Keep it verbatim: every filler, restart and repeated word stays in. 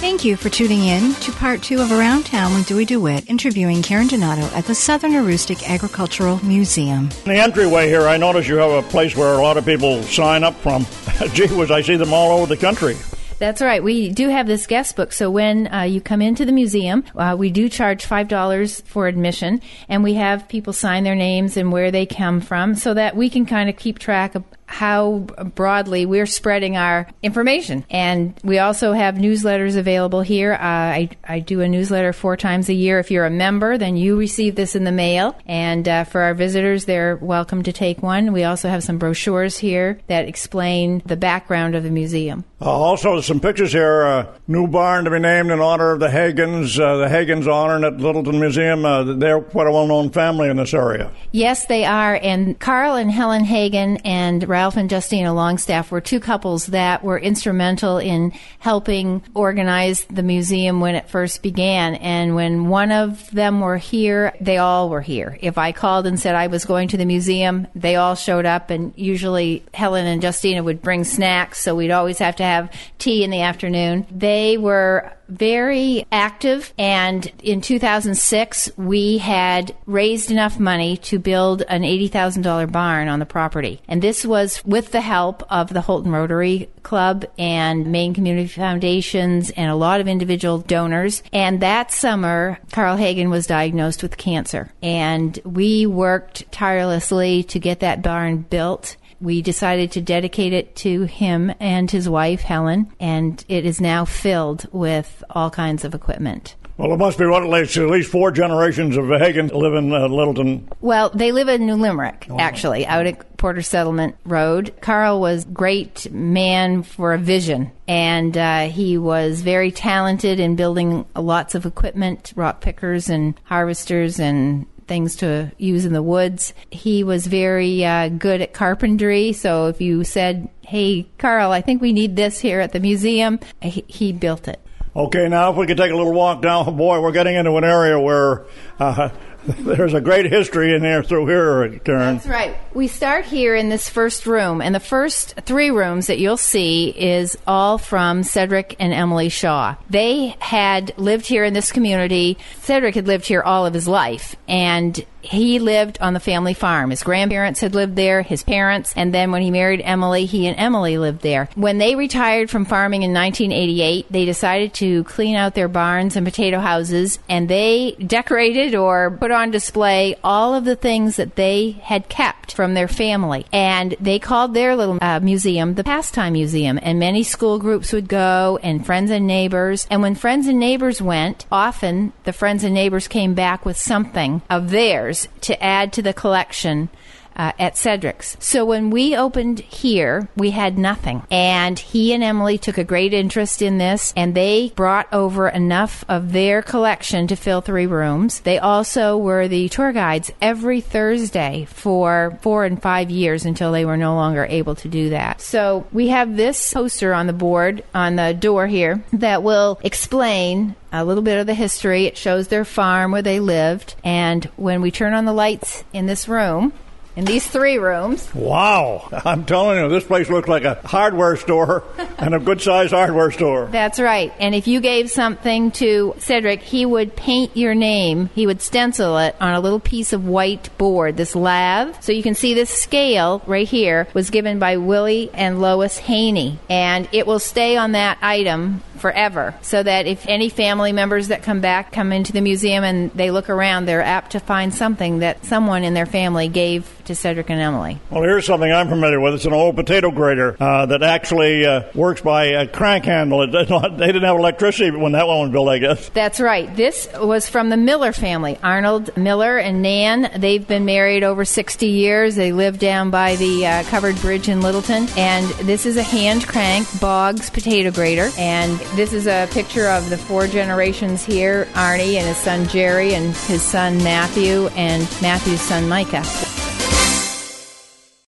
Thank you for tuning in to part two of Around Town with Dewey DeWitt, interviewing Karen Donato at the Southern Aroostook Agricultural Museum. In the entryway here, I notice you have a place where a lot of people sign up from. Gee whiz, I see them all over the country. That's right. We do have this guest book. So when uh, you come into the museum, uh, we do charge five dollars for admission, and we have people sign their names and where they come from so that we can kind of keep track of how broadly we're spreading our information. And we also have newsletters available here. Uh, I, I do a newsletter four times a year. If you're a member, then you receive this in the mail. And uh, for our visitors, they're welcome to take one. We also have some brochures here that explain the background of the museum. Uh, also, some pictures here. Uh, new barn to be named in honor of the Hagans. Uh, the Hagans honored at Littleton Museum. Uh, they're quite a well-known family in this area. Yes, they are. And Carl and Helen Hagan and Ralph and Justina Longstaff were two couples that were instrumental in helping organize the museum when it first began. And when one of them were here, they all were here. If I called and said I was going to the museum, they all showed up. And usually Helen and Justina would bring snacks, so we'd always have to have tea in the afternoon. They were very active, and in two thousand six we had raised enough money to build an eighty thousand dollars barn on the property. And this was with the help of the Holton Rotary Club and Maine Community Foundations and a lot of individual donors. And that summer, Carl Hagan was diagnosed with cancer, and we worked tirelessly to get that barn built. We decided to dedicate it to him and his wife, Helen, and it is now filled with all kinds of equipment. Well, it must be what, at least, at least four generations of Hagan live in uh, Littleton. Well, they live in New Limerick, oh. actually, out at Porter Settlement Road. Carl was a great man for a vision, and uh, he was very talented in building lots of equipment, rock pickers and harvesters and things to use in the woods. He was very uh, good at carpentry, so if you said, hey, Carl, I think we need this here at the museum, he, he built it. Okay, now if we could take a little walk down, boy, we're getting into an area where uh, there's a great history in there through here, Karen. That's right. We start here in this first room, and the first three rooms that you'll see is all from Cedric and Emily Shaw. They had lived here in this community. Cedric had lived here all of his life, and he lived on the family farm. His grandparents had lived there, his parents, and then when he married Emily, he and Emily lived there. When they retired from farming in nineteen eighty-eight, they decided to clean out their barns and potato houses, and they decorated or put on display all of the things that they had kept from their family. And they called their little uh, museum the Pastime Museum, and many school groups would go, and friends and neighbors. And when friends and neighbors went, often the friends and neighbors came back with something of theirs to add to the collection uh, at Cedric's. So when we opened here, we had nothing. And he and Emily took a great interest in this, and they brought over enough of their collection to fill three rooms. They also were the tour guides every Thursday for four and five years until they were no longer able to do that. So we have this poster on the board on the door here that will explain a little bit of the history. It shows their farm where they lived. And when we turn on the lights in this room, in these three rooms. Wow. I'm telling you, this place looks like a hardware store and a good-sized hardware store. That's right. And if you gave something to Cedric, he would paint your name. He would stencil it on a little piece of white board, this lath. So you can see this scale right here was given by Willie and Lois Haney. And it will stay on that item forever, so that if any family members that come back come into the museum and they look around, they're apt to find something that someone in their family gave to Cedric and Emily. Well, here's something I'm familiar with. It's an old potato grater uh, that actually uh, works by a crank handle. It does not, they didn't have electricity when that one was built, I guess. That's right. This was from the Miller family. Arnold Miller and Nan, they've been married over sixty years. They live down by the uh, covered bridge in Littleton. And this is a hand crank Boggs potato grater. And this is a picture of the four generations here, Arnie and his son Jerry and his son Matthew and Matthew's son Micah.